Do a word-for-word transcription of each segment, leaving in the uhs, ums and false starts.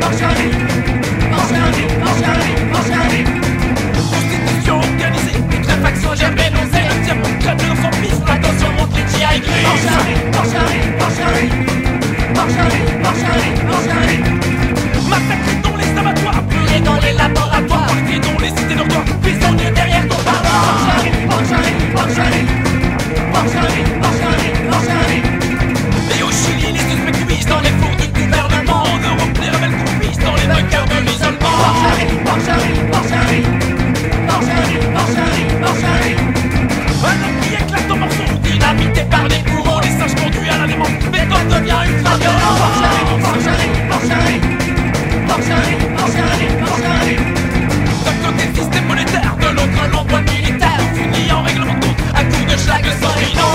Constitution organisée, putréfaction jamais nausée. Le diamant crête de son fils, attention montre les G I massacrés dans les abattoirs, brûlés dans les laboratoires, parqués dans les cités dortoirs, prisonniers derrière ton parloir. Et au Chili, les suspects cuisent dans les fours du gouvernement. En Europe, les rebelles croupissent dans les bunkers de l'isolement. Un homme qui éclate en morceaux, dynamité par les bourreaux. Les singes conduits à la démence, Béthune devient ultra violent. D'un côté le système monétaire, de l'autre l'emploi militaire. Fini en règlement de compte, à coups de schlag sanguinant.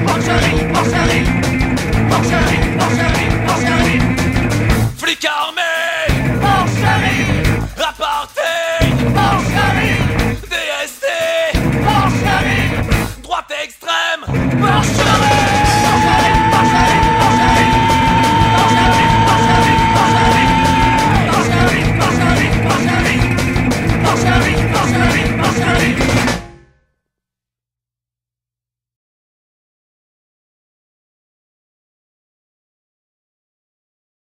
Flics armés